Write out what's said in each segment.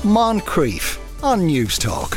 Moncrief on News Talk.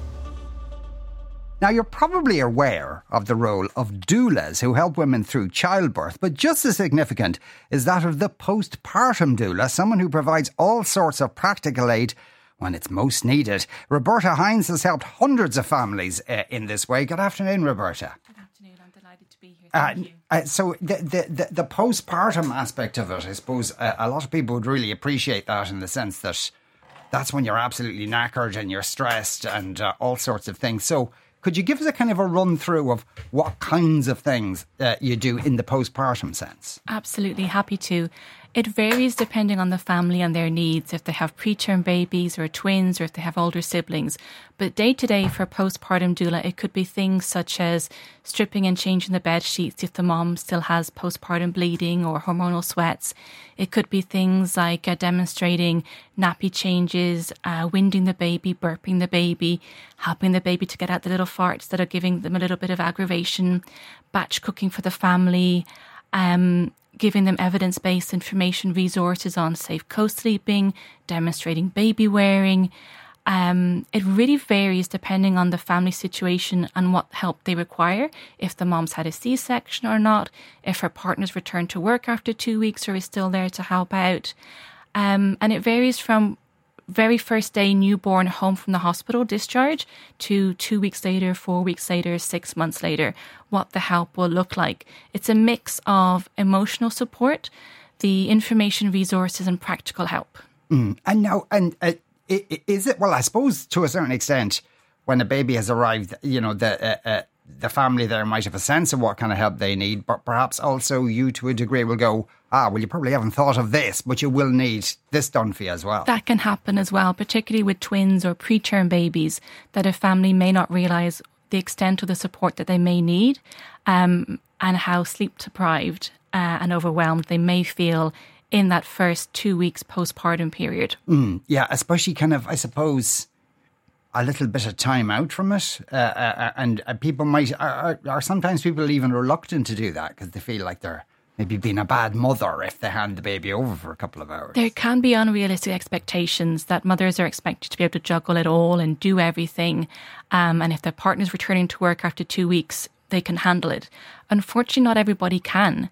Now, you're probably aware of the role of doulas who help women through childbirth, but just as significant is that of the postpartum doula, someone who provides all sorts of practical aid when it's most needed. Roberta Hines has helped hundreds of families in this way. Good afternoon, Roberta. Good afternoon. I'm delighted to be here. Thank you. So the postpartum aspect of it, I suppose a lot of people would really appreciate that, in the sense that that's when you're absolutely knackered and you're stressed and all sorts of things. So could you give us a kind of a run through of what kinds of things you do in the postpartum sense? Absolutely, happy to. It varies depending on the family and their needs, if they have preterm babies or twins or if they have older siblings. But day to day for postpartum doula, it could be things such as stripping and changing the bed sheets if the mom still has postpartum bleeding or hormonal sweats. It could be things like demonstrating nappy changes, winding the baby, burping the baby, helping the baby to get out the little farts that are giving them a little bit of aggravation, batch cooking for the family, giving them evidence-based information resources on safe co-sleeping, demonstrating baby wearing. It really varies depending on the family situation and what help they require, if the mom's had a C-section or not, if her partner's returned to work after 2 weeks or is still there to help out. And it varies from very first day newborn home from the hospital discharge to 2 weeks later, 4 weeks later, 6 months later, what the help will look like. It's a mix of emotional support, the information resources and practical help. And now, is it, well, I suppose to a certain extent, when a baby has arrived, you know, the family there might have a sense of what kind of help they need, but perhaps also you to a degree will go, well, you probably haven't thought of this, but you will need this done for you as well. That can happen as well, particularly with twins or preterm babies, that a family may not realise the extent of the support that they may need, and how sleep deprived and overwhelmed they may feel in that first 2 weeks postpartum period. Yeah, especially kind of, I suppose, a little bit of time out from it, and people might, are sometimes people even reluctant to do that because they feel like they're maybe being a bad mother if they hand the baby over for a couple of hours. There can be unrealistic expectations that mothers are expected to be able to juggle it all and do everything, and if their partner's returning to work after 2 weeks, they can handle it. Unfortunately, not everybody can.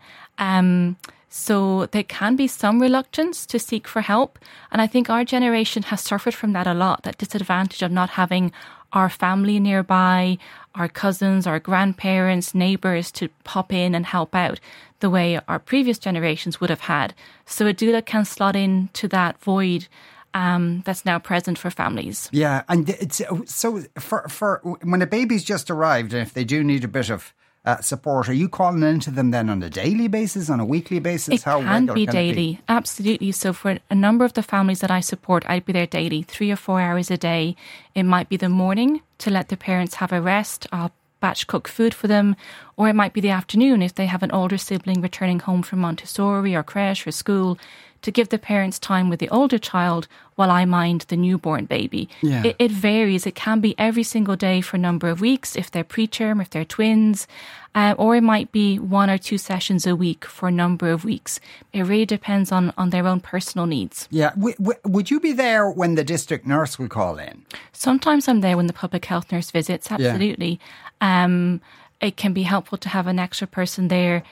So there can be some reluctance to seek for help. And I think our generation has suffered from that a lot, that disadvantage of not having our family nearby, our cousins, our grandparents, neighbours to pop in and help out the way our previous generations would have had. So a doula can slot into that void that's now present for families. Yeah, and it's, so for when a baby's just arrived, and if they do need a bit of support, are you calling into them then on a daily basis, on a weekly basis? It can be daily, absolutely. So for a number of the families that I support, I'd be there daily, 3 or 4 hours a day. It might be the morning to let the parents have a rest. I'll batch cook food for them, or it might be the afternoon if they have an older sibling returning home from Montessori or creche or school, to give the parents time with the older child while I mind the newborn baby. Yeah. It varies. It can be every single day for a number of weeks if they're preterm, if they're twins, or it might be 1 or 2 sessions a week for a number of weeks. It really depends on their own personal needs. Yeah. Would you be there when the district nurse will call in? Sometimes I'm there when the public health nurse visits, absolutely. Yeah. It can be helpful to have an extra person there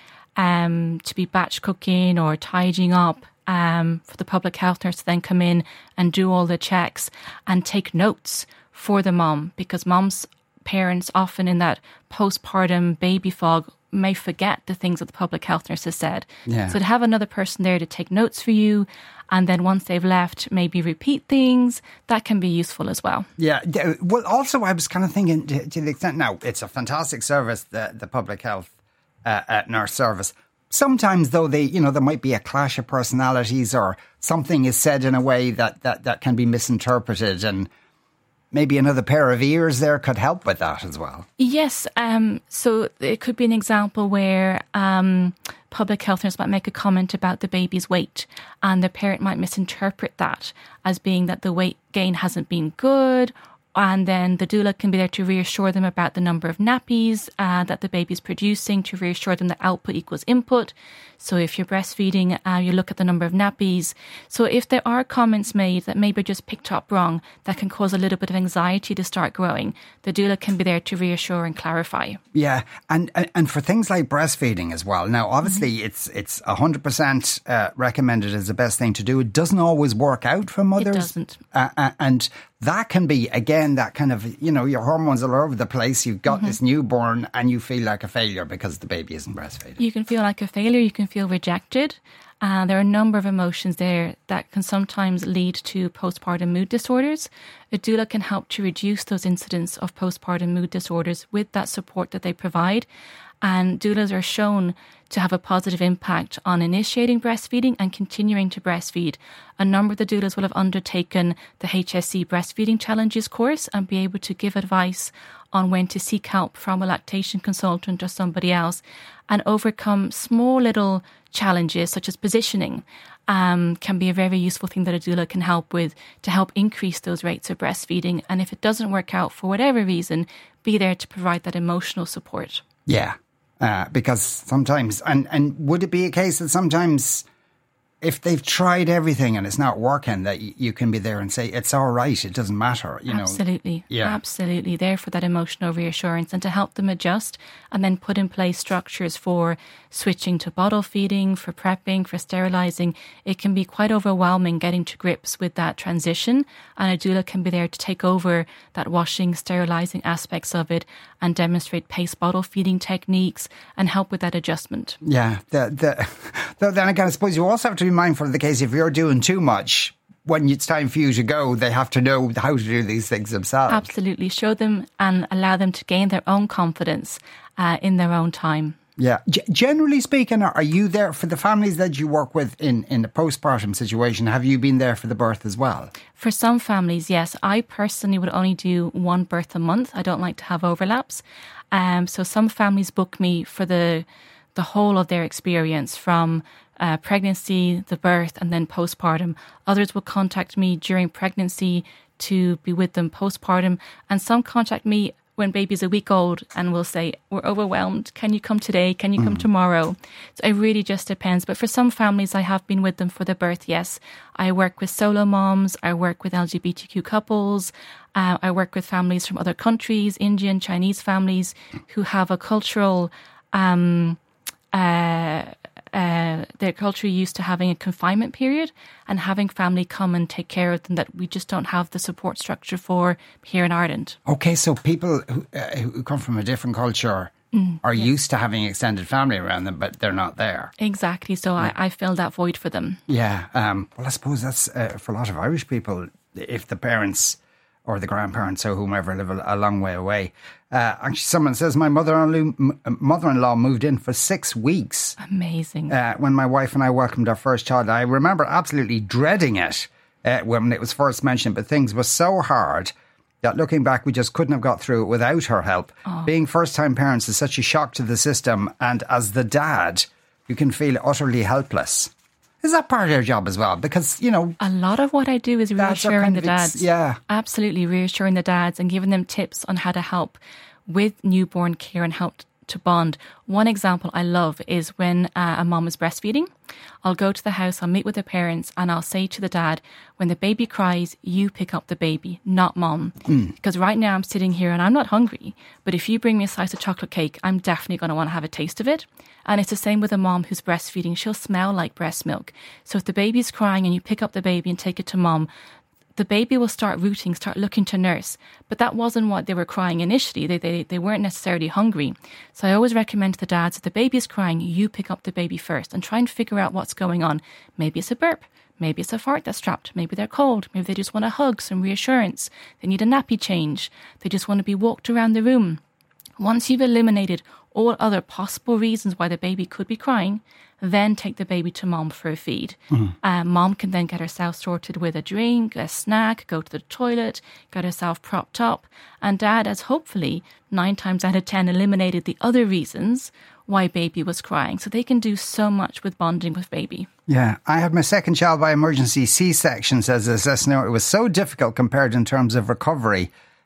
to be batch cooking or tidying up, for the public health nurse to then come in and do all the checks and take notes for the mom, because mom's parents often in that postpartum baby fog may forget the things that the public health nurse has said. Yeah. So to have another person there to take notes for you, and then once they've left, maybe repeat things, that can be useful as well. Yeah. Well, also I was kind of thinking to the extent, now it's a fantastic service, the public health nurse service. Sometimes, though, there might be a clash of personalities, or something is said in a way that can be misinterpreted, and maybe another pair of ears there could help with that as well. Yes. So it could be an example where public health nurse might make a comment about the baby's weight, and the parent might misinterpret that as being that the weight gain hasn't been good, And then the doula can be there to reassure them about the number of nappies that the baby's producing, to reassure them that output equals input. So if you're breastfeeding, you look at the number of nappies. So if there are comments made that maybe just picked up wrong, that can cause a little bit of anxiety to start growing, the doula can be there to reassure and clarify. Yeah, and for things like breastfeeding as well. Now, obviously, it's 100% recommended as the best thing to do. It doesn't always work out for mothers. It doesn't. And that can be, again, that kind of, your hormones are all over the place. You've got this newborn and you feel like a failure because the baby isn't breastfeeding. You can feel like a failure. You can feel rejected. There are a number of emotions there that can sometimes lead to postpartum mood disorders. A doula can help to reduce those incidents of postpartum mood disorders with that support that they provide. And doulas are shown to have a positive impact on initiating breastfeeding and continuing to breastfeed. A number of the doulas will have undertaken the HSC Breastfeeding Challenges course and be able to give advice on when to seek help from a lactation consultant or somebody else and overcome small little challenges such as positioning. Can be a very useful thing that a doula can help with to help increase those rates of breastfeeding. And if it doesn't work out for whatever reason, be there to provide that emotional support. Yeah. Because sometimes, and would it be a case that sometimes if they've tried everything and it's not working, that you can be there and say, it's all right, it doesn't matter, Absolutely. Yeah. Absolutely. There for that emotional reassurance and to help them adjust and then put in place structures for switching to bottle feeding, for prepping, for sterilising. It can be quite overwhelming getting to grips with that transition, and a doula can be there to take over that washing, sterilising aspects of it and demonstrate pace bottle feeding techniques and help with that adjustment. Yeah. Then again, I suppose you also have to be mindful of the case if you're doing too much, when it's time for you to go, they have to know how to do these things themselves. Absolutely. Show them and allow them to gain their own confidence in their own time. Yeah. Generally speaking, are you there for the families that you work with in the postpartum situation? Have you been there for the birth as well? For some families, yes. I personally would only do one birth a month. I don't like to have overlaps. So some families book me for the whole of their experience from pregnancy, the birth, and then postpartum. Others will contact me during pregnancy to be with them postpartum. And some contact me when baby's a week old and will say, we're overwhelmed. Can you come today? Can you come tomorrow? So it really just depends. But for some families, I have been with them for the birth, yes. I work with solo moms. I work with LGBTQ couples. I work with families from other countries, Indian, Chinese families who have a cultural they're culturally used to having a confinement period and having family come and take care of them that we just don't have the support structure for here in Ireland. Okay, so people who come from a different culture are used to having extended family around them, but they're not there. Exactly, so I fill that void for them. Yeah, well, I suppose that's for a lot of Irish people, if the parents or the grandparents or whomever live a long way away. Actually, someone says my mother-in-law moved in for 6 weeks. Amazing. When my wife and I welcomed our first child. I remember absolutely dreading it when it was first mentioned, but things were so hard that looking back, we just couldn't have got through it without her help. Oh. Being first-time parents is such a shock to the system, and as the dad, you can feel utterly helpless. Is that part of your job as well? Because, a lot of what I do is reassuring the dads. Yeah. Absolutely, reassuring the dads and giving them tips on how to help with newborn care and help to bond. One example I love is when a mom is breastfeeding. I'll go to the house, I'll meet with the parents, and I'll say to the dad, when the baby cries, you pick up the baby, not mom. Because right now I'm sitting here and I'm not hungry, but if you bring me a slice of chocolate cake, I'm definitely going to want to have a taste of it. And it's the same with a mom who's breastfeeding. She'll smell like breast milk. So if the baby's crying and you pick up the baby and take it to mom, the baby will start rooting, start looking to nurse. But that wasn't what they were crying initially. They weren't necessarily hungry. So I always recommend to the dads, if the baby is crying, you pick up the baby first and try and figure out what's going on. Maybe it's a burp. Maybe it's a fart that's trapped. Maybe they're cold. Maybe they just want a hug, some reassurance. They need a nappy change. They just want to be walked around the room. Once you've eliminated all other possible reasons why the baby could be crying, then take the baby to mom for a feed. Mom can then get herself sorted with a drink, a snack, go to the toilet, get herself propped up. And dad has hopefully 9 times out of 10 eliminated the other reasons why baby was crying. So they can do so much with bonding with baby. Yeah, I had my second child by emergency C-section, says this listener. It was so difficult compared in terms of recovery.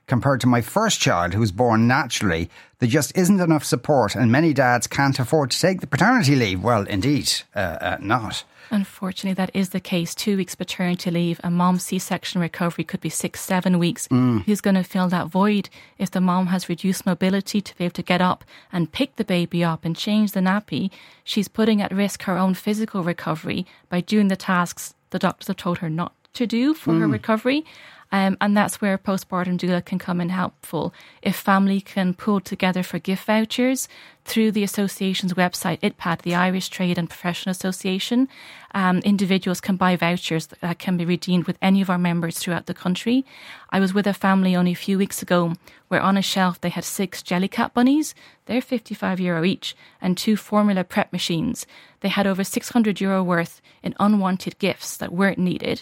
compared to my first child who was born naturally. There just isn't enough support and many dads can't afford to take the paternity leave. Well, indeed, not. Unfortunately, that is the case. 2 weeks paternity leave, a mom's C-section recovery could be 6-7 weeks. Who's going to fill that void if the mom has reduced mobility to be able to get up and pick the baby up and change the nappy? She's putting at risk her own physical recovery by doing the tasks the doctors have told her not to do for her recovery. And that's where postpartum doula can come in helpful. If family can pull together for gift vouchers through the association's website, ITPAD, the Irish Trade and Professional Association, individuals can buy vouchers that can be redeemed with any of our members throughout the country. I was with a family only a few weeks ago where on a shelf they had 6 Jellycat bunnies. They're €55 each, and 2 formula prep machines. They had over €600 worth in unwanted gifts that weren't needed.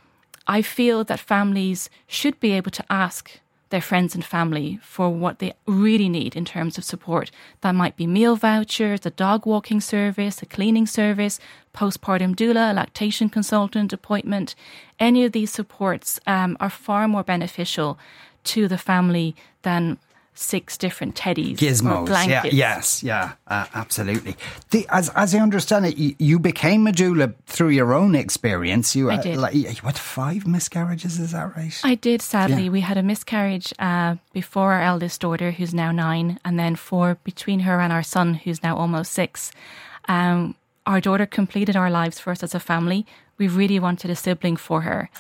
I feel that families should be able to ask their friends and family for what they really need in terms of support. That might be meal vouchers, a dog walking service, a cleaning service, postpartum doula, a lactation consultant appointment. Any of these supports are far more beneficial to the family than 6 different teddies gizmos, or blankets. Absolutely. As I understand it, you became a doula through your own experience. You did. You had 5 miscarriages, is that right? I did, sadly. Yeah. We had a miscarriage before our eldest daughter, who's now 9, and then 4 between her and our son, who's now almost 6. Our daughter completed our lives for us as a family. We really wanted a sibling for her.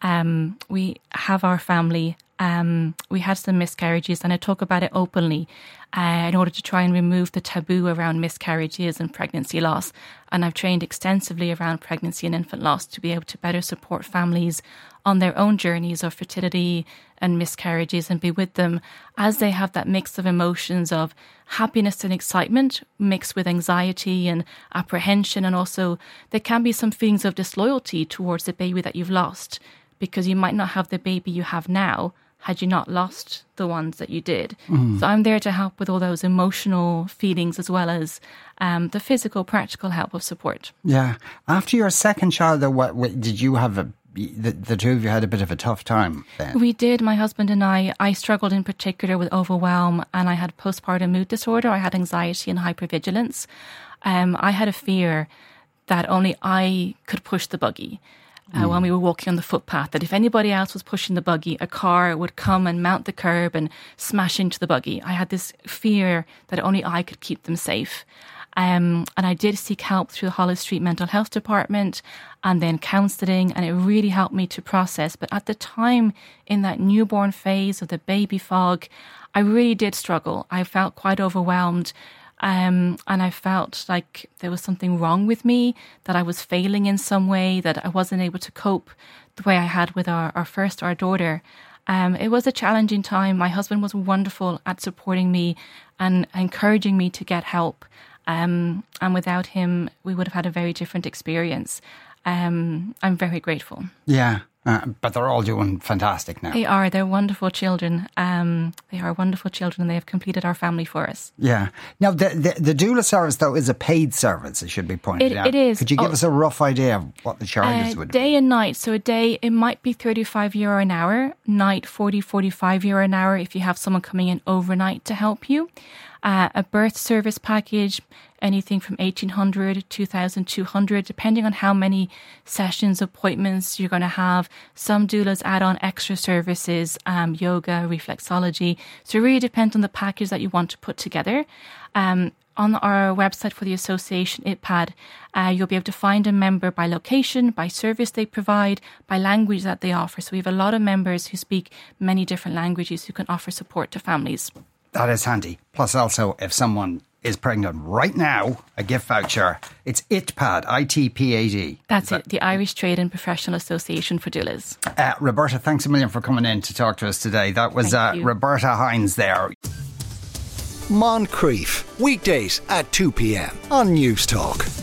We have our family. We had some miscarriages, and I talk about it openly in order to try and remove the taboo around miscarriages and pregnancy loss. And I've trained extensively around pregnancy and infant loss to be able to better support families on their own journeys of fertility and miscarriages and be with them as they have that mix of emotions of happiness and excitement mixed with anxiety and apprehension. And also there can be some feelings of disloyalty towards the baby that you've lost, because you might not have the baby you have now had you not lost the ones that you did. So I'm there to help with all those emotional feelings as well as the physical, practical help of support. Yeah. After your second child, though, what did you have the two of you had a bit of a tough time then? We did, my husband and I struggled in particular with overwhelm, and I had postpartum mood disorder. I had anxiety and hypervigilance. I had a fear that only I could push the buggy. When we were walking on the footpath, that if anybody else was pushing the buggy, a car would come and mount the curb and smash into the buggy. I had this fear that only I could keep them safe. And I did seek help through the Holles Street Mental Health Department and then counselling, and it really helped me to process. But at the time, in that newborn phase of the baby fog, I really did struggle. I felt quite overwhelmed. And I felt like there was something wrong with me, that I was failing in some way, that I wasn't able to cope the way I had with our daughter. It was a challenging time. My husband was wonderful at supporting me and encouraging me to get help. And without him, we would have had a very different experience. I'm very grateful. Yeah. But they're all doing fantastic now. They are. They're wonderful children. They are wonderful children, and they have completed our family for us. Yeah. Now, the doula service, though, is a paid service, it should be pointed out. It is. Could you give us a rough idea of what the charges would be? Day and night. So a day, it might be €35 an hour. Night, €45 an hour if you have someone coming in overnight to help you. A birth service package, anything from $1,800 to $2,200, depending on how many sessions, appointments you're going to have. Some doulas add on extra services, yoga, reflexology. So it really depends on the package that you want to put together. On our website for the association, ITPAD, you'll be able to find a member by location, by service they provide, by language that they offer. So we have a lot of members who speak many different languages who can offer support to families. That is handy. Plus also, if someone is pregnant right now, a gift voucher, it's ITPAD, ITPAD. That's it, the Irish Trade and Professional Association for Doulas. Roberta, thanks a million for coming in to talk to us today. That was Roberta Hines there. Moncrief, weekdays at 2 p.m. on News Talk.